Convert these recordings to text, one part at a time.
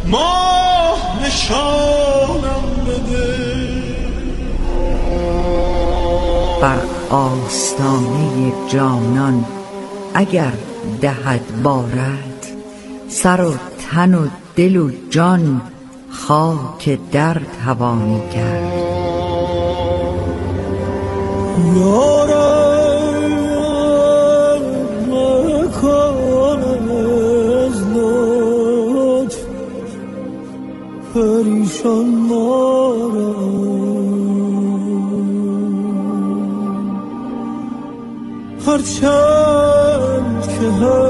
ماه نشانم بده. بر آستانه جانان اگر دهد بارد، سر و تن و دل و جان خاک در توانی کرد. یارم مکن از لطف پریشان مارم، هرچند که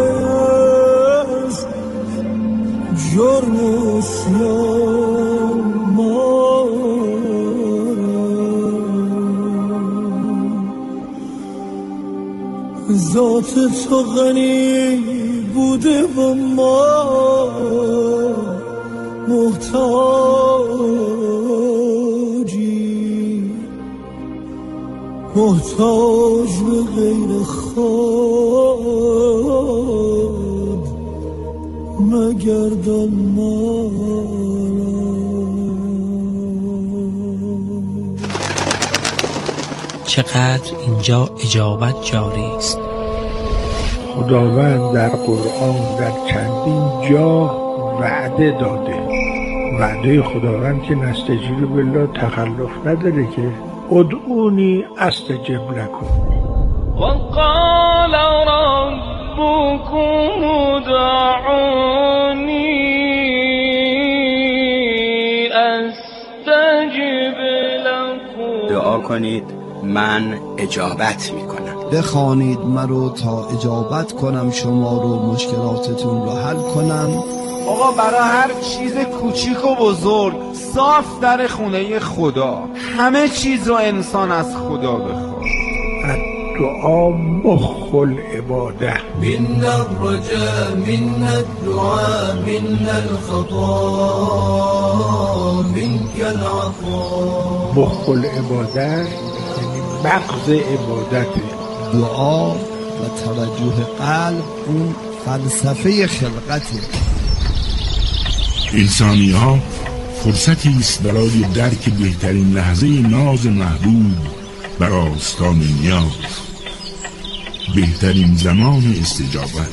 هست جرم و سیان ذات تو غنی بوده و ما محتاجی، محتاج به غیر خود مگردان ما. چقدر اینجا اجابت جاری است. خداوند در قرآن در چندین جا وعده داده. وعده خداوند که نستجیب بالله تخلف نداره که ادعونی استجب لکم. وقال ربكم ادعوني استجب لكم. دعا کنید من اجابت میکنم. بخوانید مرا تا اجابت کنم شما رو، مشکلاتتون رو حل کنم. آقا برای هر چیز کوچیک و بزرگ صاف در خونه خدا. همه چیز رو انسان از خدا بخواد. دعا مخ العباده. من الرجاء من الدعاء من الخطا منك العطاء. مخ العباده یعنی مغز عبادته. دعا و توجه قلب اون فلسفه خلقته. انسانی ها فرصتی است برای درک بهترین لحظه ناز محبوب بر آستان نیاز، بهترین زمان استجابت.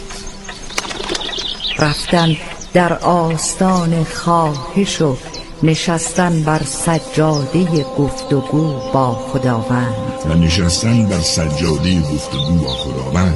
رفتن در آستان خواهش و نشستن بر سجاده گفتگو با خداوند. و نشستن بر سجاده گفتگو با خداوند.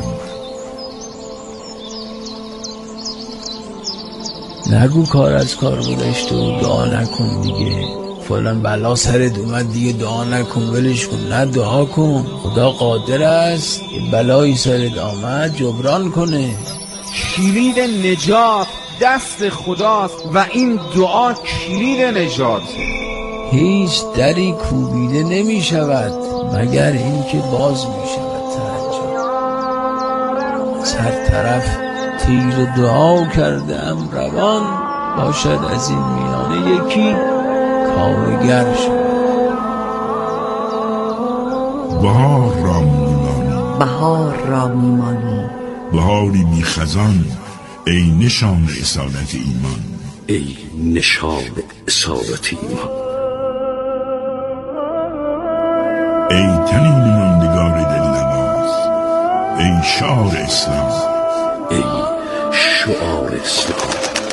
نگو کار از کار گذشته و دعا نکن دیگه، فلان بلا سرت اومد دیگه دعا نکن ولش کن. نه، دعا کن، خدا قادر است یه بلایی سرت آمد جبران کنه. کلید نجات دست خداست و این دعا کلید نجاته. هیچ دری کوبیده نمی شود مگر این که باز می شود. توجه، هر طرف تیر دعا کرده ام روان، باشد از این میانه یکی کارگر شد. بهار را میمانی، بهار را میمانی، بهاری بی خزان، ای نشان اصالت ایمان، ای نشان اصالت ایمان. ای تنین ماندگار دل نواز، ای شعار اسلام، ای شعار اسلام.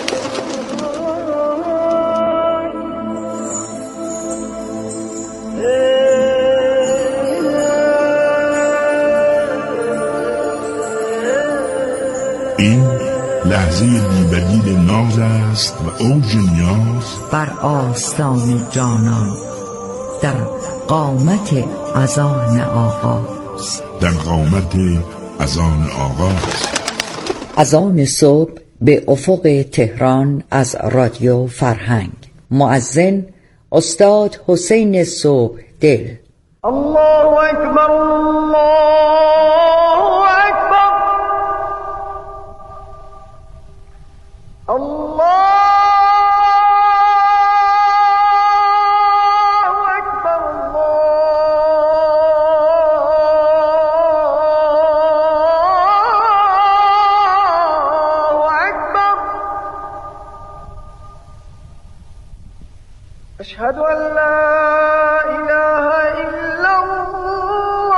این لحظه بی‌بدیل ناز است و اوج نیاز بر آستان جانان، در قامت اذان آغاز، در قامت اذان آغاز. اذان صبح به افق تهران از رادیو فرهنگ. مؤذن استاد حسین صبح دل. الله اکبر الله اکبر الله اکبر الله اکبر أشهد أن لا إله إلا الله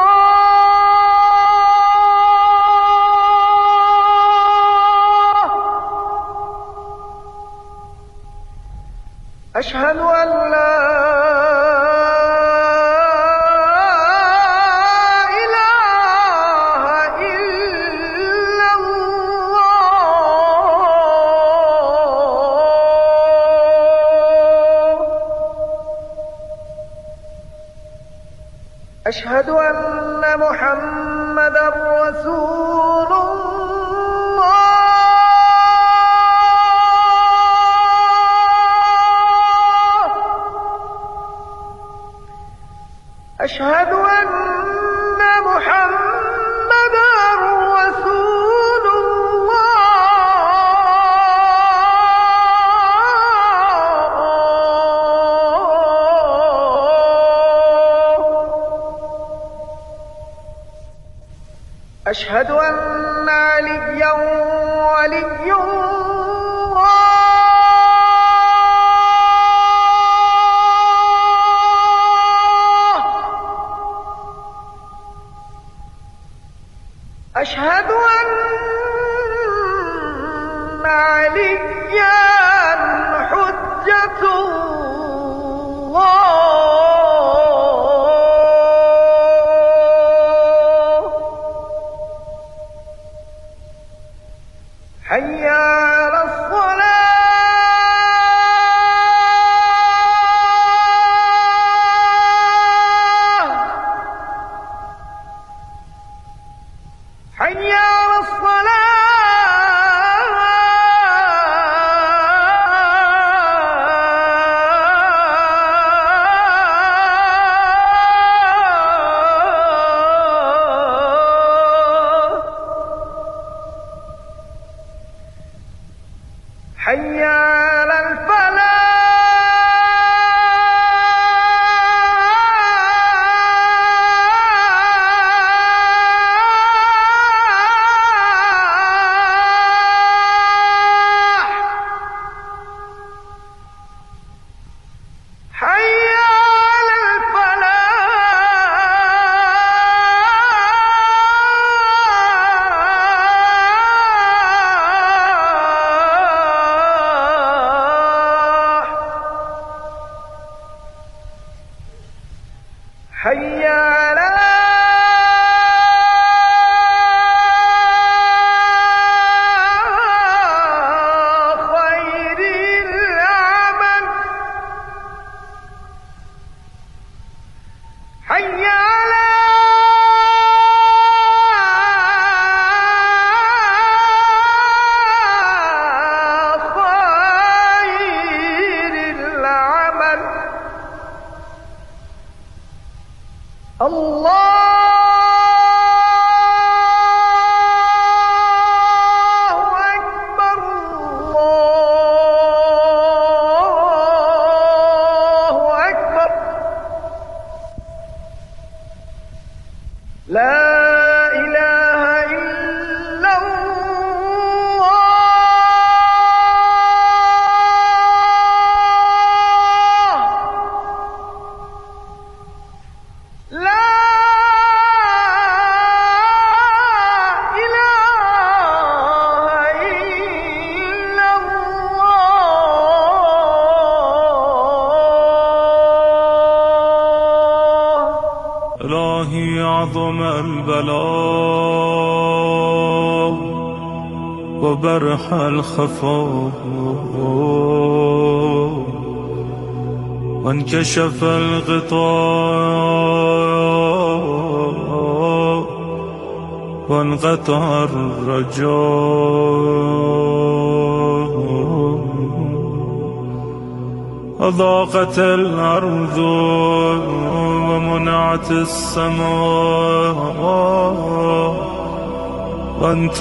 أشهد أن لا أشهد أن محمدًا رسول الله أشهد أن محمدًا رسول أشهد أن عليا ولي الله أشهد أن عليا حجة الله حي على الصلاة حي على الصلاة حي على الفلاح حي على حي على خير العمل حي على خير العمل الله أكبر الله أكبر لا إله إلا الله لا إلهي عظم البلاء وبرح الخفاء وانكشف الغطاء وانقطع الرجاء وضاقت الأرض ومنعت السماء وأنت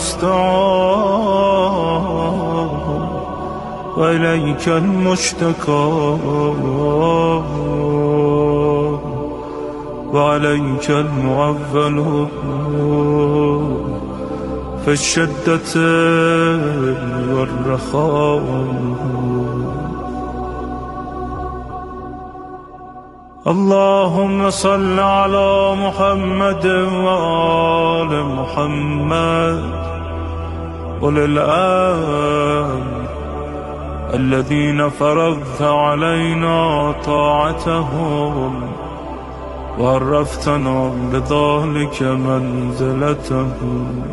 المستعان وإليك المشتكى وعليك المعول في الشدة والرخاء اللهم صل على محمد وآل محمد وللآل الذين فرضت علينا طاعتهم وعرفتنا بذلك منزلتهم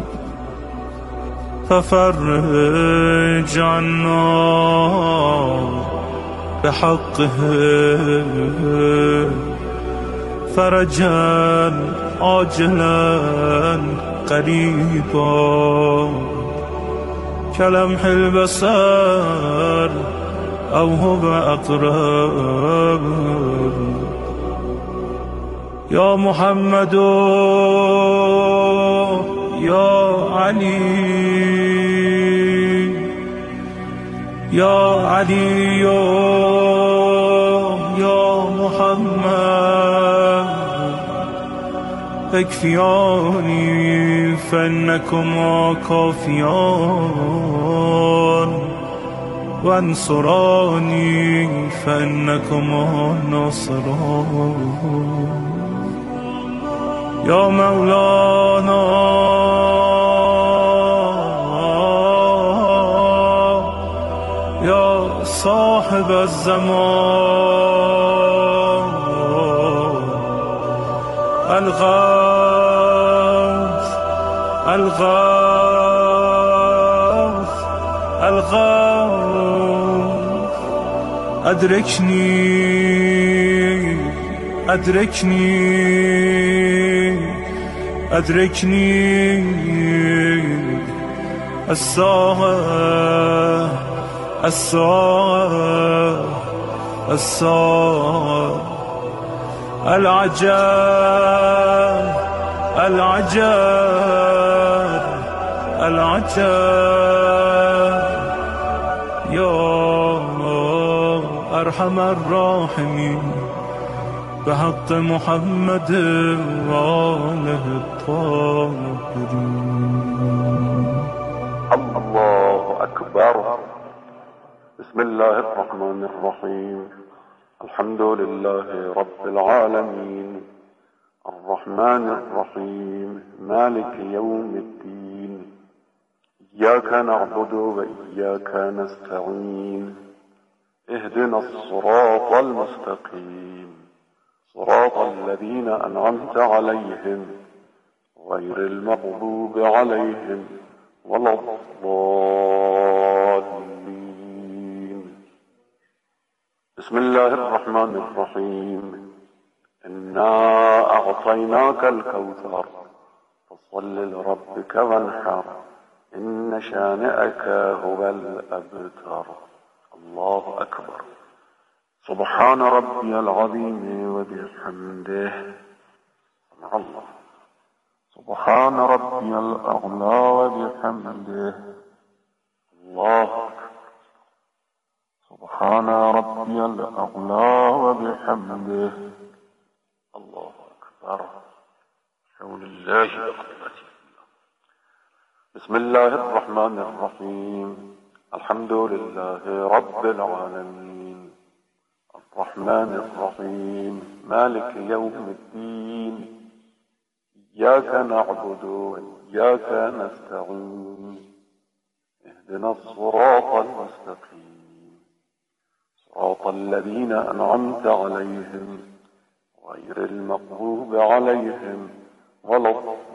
ففرج عنا بحقه فرجا عاجلا قريبا كلمح البصر أو هو أقرب يا محمد يا علي يا علي يا محمد اكفياني فإنكما كافيان وانصراني فإنكما ناصران يا مولانا يا صاحب الزمان الغوث الغوث الغوث أدركني أدركني أدركني الساعة الساعة الساعة العجاب العجاب العجاب يا أرحم الراحمين بحق محمد وآله الطاهرين. الله أكبر. بسم الله الرحمن الرحيم. الحمد لله رب العالمين الرحمن الرحيم مالك يوم الدين إياك نعبد وإياك نستعين اهدنا الصراط المستقيم صراط الذين أنعمت عليهم غير المغضوب عليهم ولا الضالين. بسم الله الرحمن الرحيم. إنا أعطيناك الكوثر فصل لربك وانحر إن شانئك هو الأبتر. الله أكبر. سبحان ربي العظيم وبحمده. سمع الله. سبحان ربي الأعلى وبحمده. الله أكبر. سبحان ربي الأعلى وبحمده. الله أكبر. حول الله وقوته. بسم الله الرحمن الرحيم. الحمد لله رب العالمين الرحمن الرحيم مالك يوم الدين إياك نعبد وإياك نستعين اهدنا الصراط المستقيم صراط الذين أنعمت عليهم غير المغضوب عليهم ولا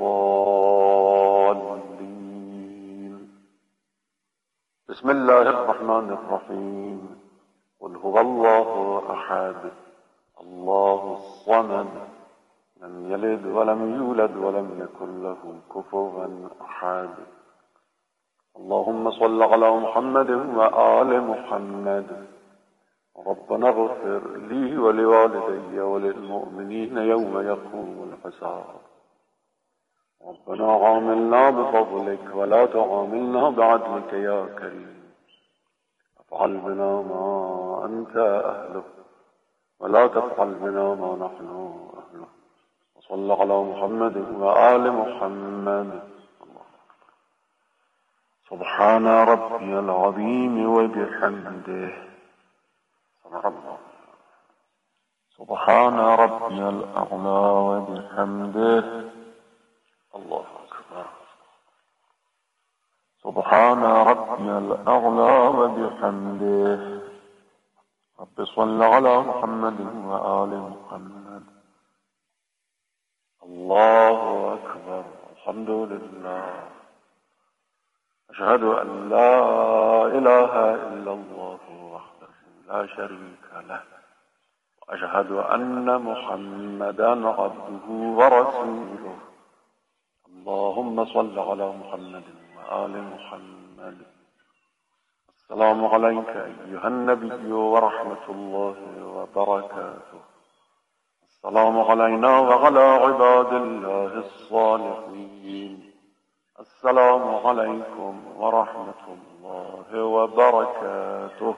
الضالين. بسم الله الرحمن الرحيم. قل هو الله أحد الله الصمد لم يلد ولم يولد ولم يكن له كفوا أحد. اللهم صل على محمد وآل محمد. ربنا اغفر لي ولوالدي وللمؤمنين يوم يقوم الحساب. ربنا عاملنا بفضلك ولا تعاملنا بعدلك يا كريم. افعل بنا ما أنت أهله ولا تفعل بنا ما نحن أهله. وصل على محمد وآل محمد. سبحان ربي العظيم وبحمده. سبحان الله. سبحان ربي الأعلى وبحمده الله أكبر سبحان ربي الأعلى وبحمده رب صل على محمد وآل محمد الله أكبر الحمد لله أشهد أن لا إله إلا الله وحده لا شريك له وأشهد أن محمدا عبده ورسوله اللهم صل على محمد وآل محمد السلام عليك أيها النبي ورحمة الله وبركاته السلام علينا وعلى عباد الله الصالحين السلام عليكم ورحمة الله وبركاته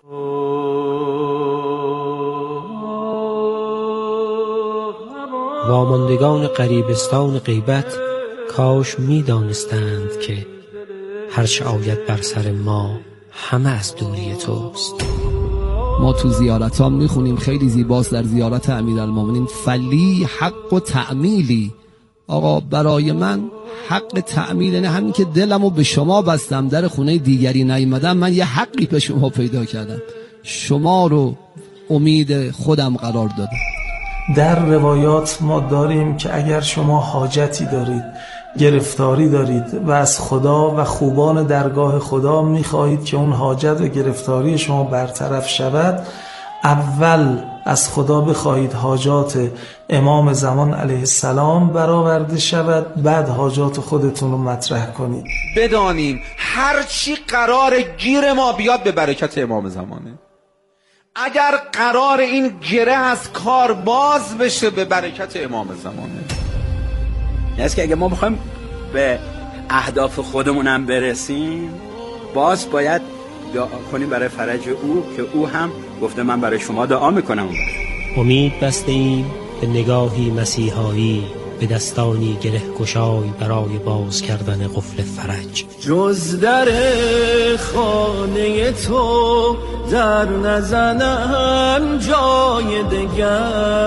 واماندگان غریبستان غیبت کاش می دانستند که هرچه آید بر سر ما همه از دوری توست. ما تو زیارت ها میخونیم خیلی زیباست در زیارت امیرالمومنین فلی حق و تعمیلی. آقا برای من حق تعمیل نه همین که دلمو به شما بستم در خونه دیگری نیومدم، من یه حقی به شما پیدا کردم، شما رو امید خودم قرار دادم. در روایات ما داریم که اگر شما حاجتی دارید، گرفتاری دارید و از خدا و خوبان درگاه خدا میخواهید که اون حاجت و گرفتاری شما برطرف شود، اول از خدا بخواهید حاجات امام زمان علیه السلام برآورده شود، بعد حاجات خودتون رو مطرح کنید. بدانیم هر چی قرار گیر ما بیاد به برکت امام زمانه. اگر قرار این گره از کار باز بشه به برکت امام زمانه. یعنی که اگه ما بخوایم به اهداف خودمونم برسیم، باز باید دعا کنیم برای فرج او که او هم گفته من برای شما دعا میکنم. امید بسته ایم به نگاهی مسیحایی، به دستانی گره گشای برای باز کردن قفل فرج. جز در خانه تو در نزنم جای دگر،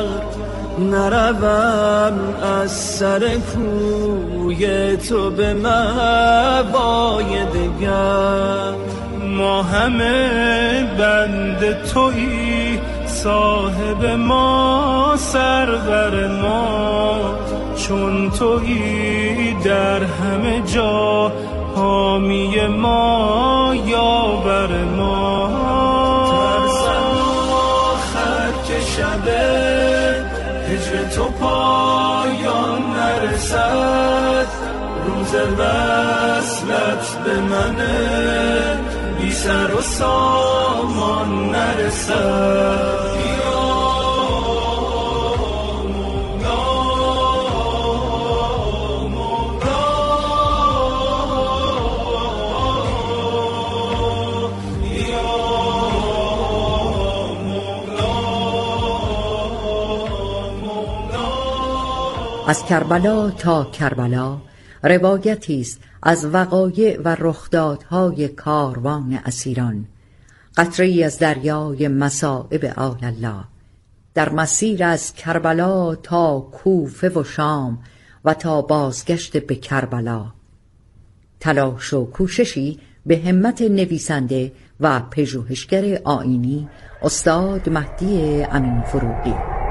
نروم از سر کوی تو به موای دگر. ما همه بند تویی، صاحب ما سرور ما، چون تویی در همه جا حامی ما یاور ما. ترسم آخر که شب هجر تو پایان نرسد، روز وصلت به منه بی سر و سامان نرسد. از کربلا تا کربلا روایتی است از وقایع و رخدادهای کاروان اسیران، قطره‌ای از دریای مصائب آل الله. در مسیر از کربلا تا کوفه و شام و تا بازگشت به کربلا، تلاش و کوششی به همت نویسنده و پژوهشگر آیینی استاد مهدی امین فروغی.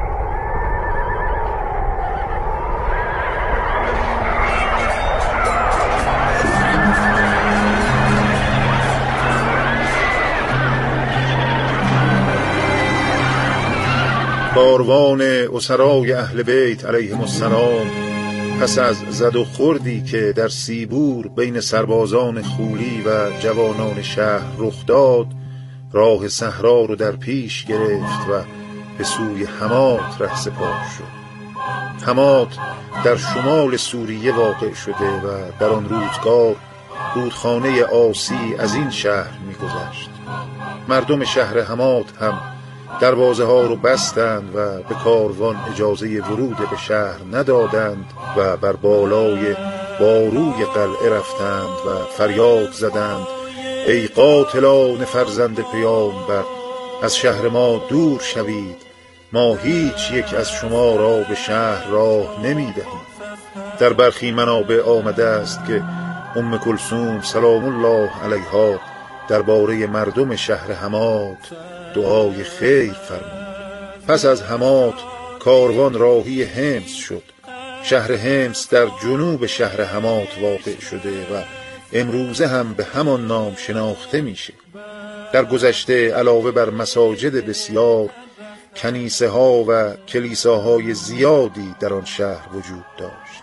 کاروان اسرای اهل بیت علیهم السلام پس از زد و خوردی که در سیبور بین سربازان خولی و جوانان شهر رخ داد، راه صحرا رو در پیش گرفت و به سوی حمات رهسپار شد. حمات در شمال سوریه واقع شده و در آن روزگار رودخانه آسی از این شهر می‌گذشت. مردم شهر حمات هم دروازه ها رو بستند و به کاروان اجازه ورود به شهر ندادند و بر بالای باروی قلعه رفتند و فریاد زدند ای قاتلان فرزند پیامبر، از شهر ما دور شوید، ما هیچ یک از شما را به شهر راه نمی دهیم. در برخی منابع آمده است که ام کلثوم سلام الله علیها درباره مردم شهر حمات دعای خیر فرمود. پس از حمات کاروان راهی حمص شد. شهر حمص در جنوب شهر حمات واقع شده و امروزه هم به همان نام شناخته میشه. در گذشته علاوه بر مساجد بسیار، کنیسه ها و کلیساهای زیادی در آن شهر وجود داشت.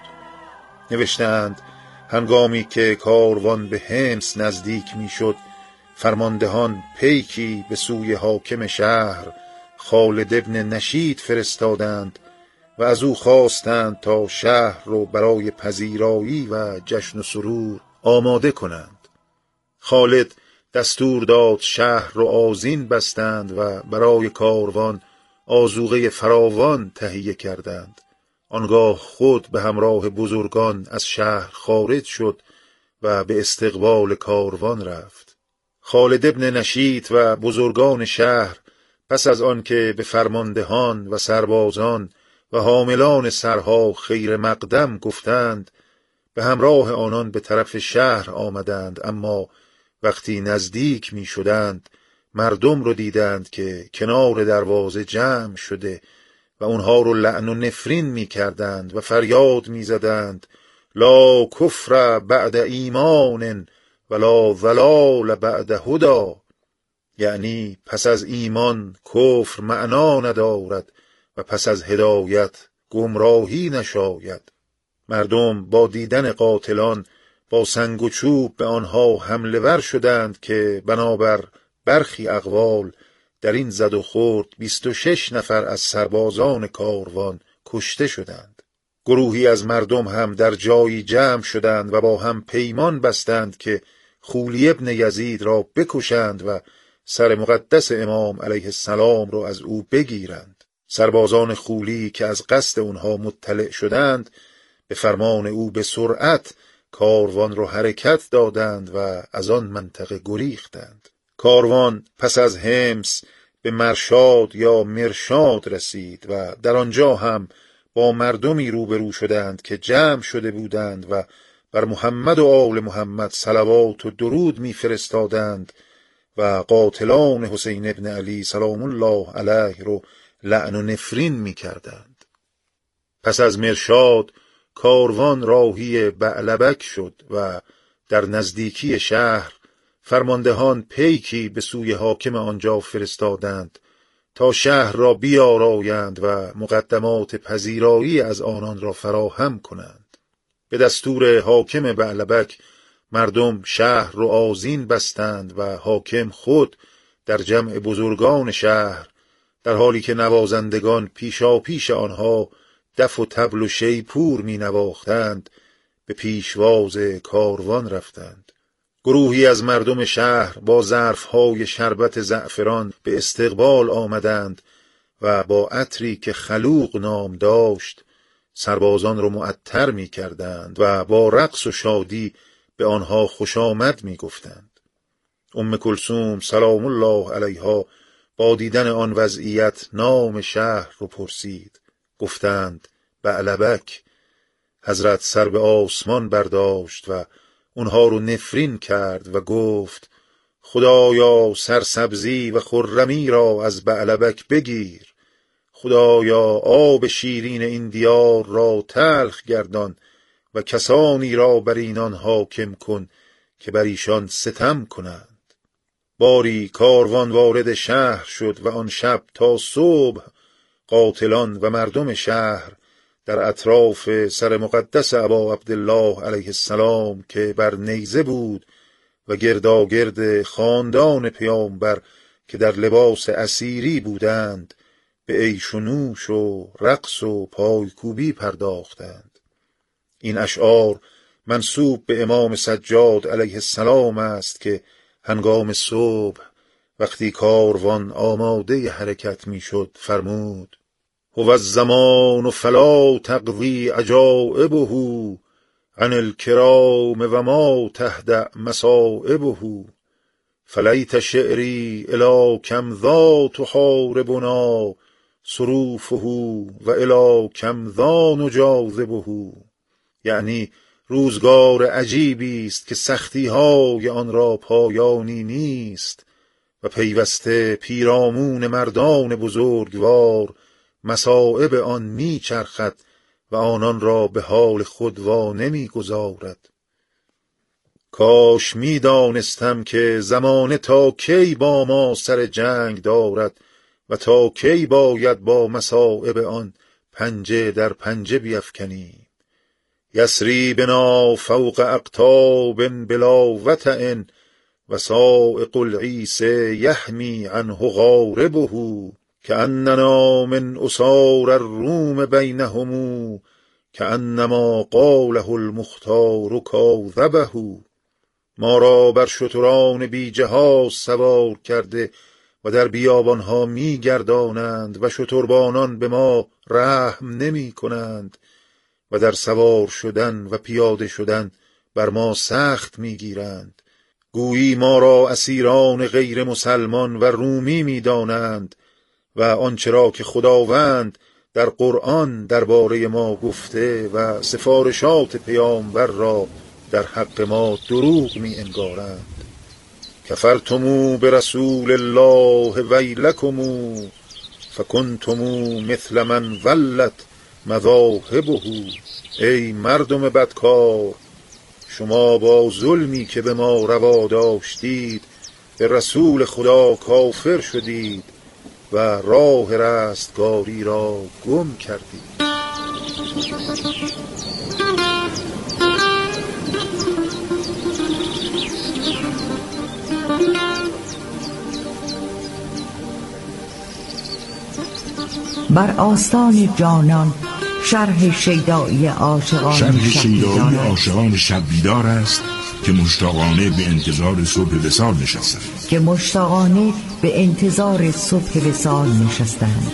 نوشتند هنگامی که کاروان به حمص نزدیک میشد، فرماندهان پیکی به سوی حاکم شهر خالد ابن نشید فرستادند و از او خواستند تا شهر رو برای پذیرایی و جشن و سرور آماده کنند. خالد دستور داد شهر رو آذین بستند و برای کاروان آذوقه فراوان تهیه کردند. آنگاه خود به همراه بزرگان از شهر خارج شد و به استقبال کاروان رفت. خالد ابن نشید و بزرگان شهر پس از آن که به فرماندهان و سربازان و حاملان سرها خیر مقدم گفتند، به همراه آنان به طرف شهر آمدند، اما وقتی نزدیک می شدند مردم رو دیدند که کنار دروازه جمع شده و اونها رو لعن و نفرین می کردند و فریاد می زدند لا کفر بعد ایمان ولا ضلال بعد هدا، یعنی پس از ایمان کفر معنا ندارد و پس از هدایت گمراهی نشاید. مردم با دیدن قاتلان با سنگ و چوب به آنها حمله ور شدند که بنابر برخی اقوال در این زد و خورد 26 نفر از سربازان کاروان کشته شدند. گروهی از مردم هم در جایی جمع شدند و با هم پیمان بستند که خولی ابن یزید را بکشند و سر مقدس امام علیه السلام را از او بگیرند. سربازان خولی که از قصد اونها مطلع شدند به فرمان او به سرعت کاروان را حرکت دادند و از آن منطقه گریختند. کاروان پس از حمص به مرشاد یا مرشاد رسید و در آنجا هم با مردمی روبرو شدند که جمع شده بودند و بر محمد و آل محمد صلوات و درود می‌فرستادند و قاتلان حسین ابن علی سلام الله علیه رو لعن و نفرین می‌کردند. پس از مرشاد کاروان راهی بعلبک شد و در نزدیکی شهر فرماندهان پیکی به سوی حاکم آنجا فرستادند تا شهر را بیارایند و مقدمات پذیرایی از آنان را فراهم کنند. به دستور حاکم بعلبک مردم شهر را آذین بستند و حاکم خود در جمع بزرگان شهر در حالی که نوازندگان پیشاپیش آنها دف و طبل و شیپور می نواختند به پیشواز کاروان رفتند. گروهی از مردم شهر با ظرفهای شربت زعفران به استقبال آمدند و با عطری که خلوق نام داشت سربازان را معطر می کردند و با رقص و شادی به آنها خوش آمد می گفتند. ام کلثوم سلام الله علیها با دیدن آن وضعیت نام شهر رو پرسید. گفتند بعلبک. حضرت سر به آسمان برداشت و اونها رو نفرین کرد و گفت خدایا سرسبزی و خرمی را از بعلبک بگیر. خدایا آب شیرین این دیار را تلخ گردان و کسانی را بر اینان حاکم کن که بر ایشان ستم کنند. باری کاروان وارد شهر شد و آن شب تا صبح قاتلان و مردم شهر در اطراف سر مقدس ابا عبدالله علیه السلام که بر نیزه بود و گرداگرد خاندان پیامبر که در لباس اسیری بودند به عیش و نوش و رقص و پایکوبی پرداختند. این اشعار منسوب به امام سجاد علیه السلام است که هنگام صبح وقتی کاروان آماده حرکت میشد فرمود هو الزمان فلا تقضی عجائبه عن الکرام و ما تهدأ مصائبه فلیت شعری الی کم ذا تحاربنا صروفه و الی کم ذان جاذبه، یعنی روزگار عجیبی است که سختی های آن را پایانی نیست و پیوسته پیرامون مردان بزرگوار مصائب آن می چرخد و آنان را به حال خود وا نمی گذارد. کاش می دانستم که زمانه تا کی با ما سر جنگ دارد و تا کی باید با مصائب آن پنجه در پنجه بیفکنیم. یسری بنا فوق اقطاب بلا وطئ و سائق العیس یحمی عنه غاربه، کأننا من اسار الروم بینهم کأنما قاله المختار کاذبه. ما را بر شتران بی جهاز سوار کرده و در بیابانها می گردانند و شتربانان به ما رحم نمی کنند و در سوار شدن و پیاده شدن بر ما سخت می گیرند. گویی ما را اسیران غیر مسلمان و رومی می دانند و آنچه را که خداوند در قرآن درباره ما گفته و سفارشات پیامبر را در حق ما دروغ می انگارند. کفرتم برسول الله ویلکم فکنتم مثل من ولت مذاهبه. ای مردم بدکار، شما با ظلمی که به ما روا داشتید به رسول خدا کافر شدید و راه رستگاری را گم کردید. بر آستان جانان شرح شیدایی عاشقان شب بیدار است که مشتاقانه به انتظار صبح وصال نشستند.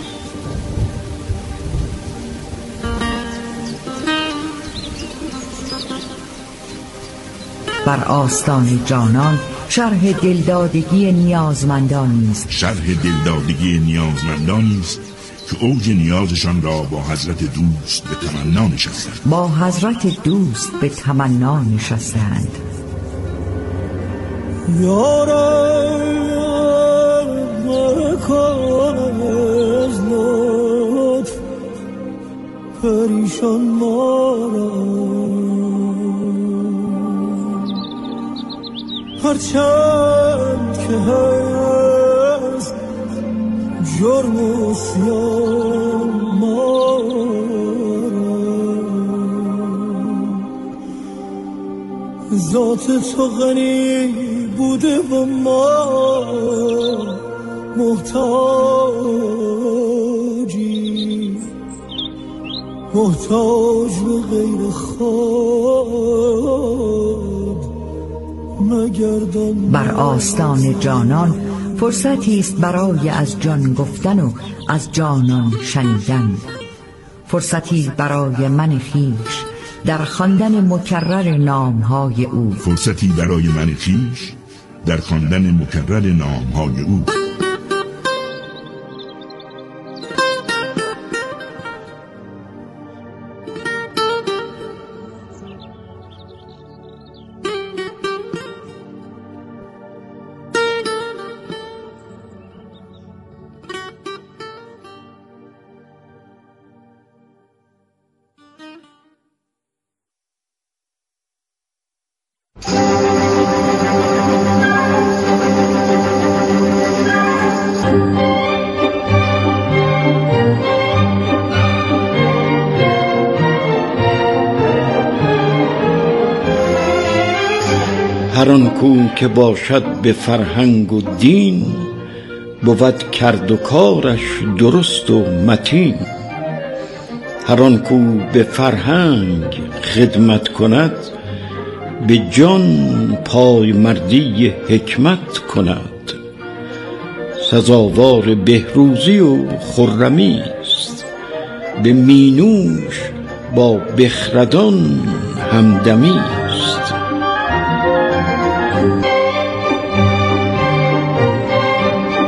بر آستان جانان شرح دلدادگی نیازمندانی است که اوج نیازشان را با حضرت دوست به تمنا نشستند. یارم مکن از لطف پریشان مارم، هرچند که هست جرم و سیان مارم، ذات تو غنی بوده و ما محتاج به غیر خود مگردان. بر آستان جانان فرصتی است برای از جان گفتن و از جانان شنیدن، فرصتی برای من خویش در خواندن مکرر نامهای او، هر آن کو که باشد به فرهنگ و دین، بود کرد و کارش درست و متین. هر آن کو به فرهنگ خدمت کند، به جان پای مردی حکمت کند. سزاوار بهروزی و خرمی است، به مینوش با بخردان همدمی.